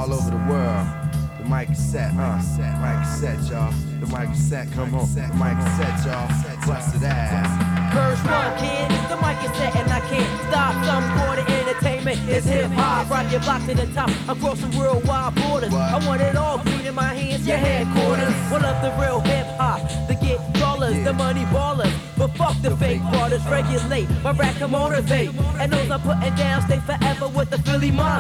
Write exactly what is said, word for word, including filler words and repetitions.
all over the world. The mic is set, huh? Mic is set, y'all. The mic is set, come home. The mic is set, y'all. Busted ass. First one, kid, the mic is set and I can't stop. Some for the entertainment is hip hop. Rock your block to the top, across the worldwide borders. I want it all, clean in my hands, your headquarters. One of the real hip hop, the get dollars, the money ballers. But fuck the fake waters, regulate, my rap can motivate. And those I'm putting down stay forever with the Philly mind.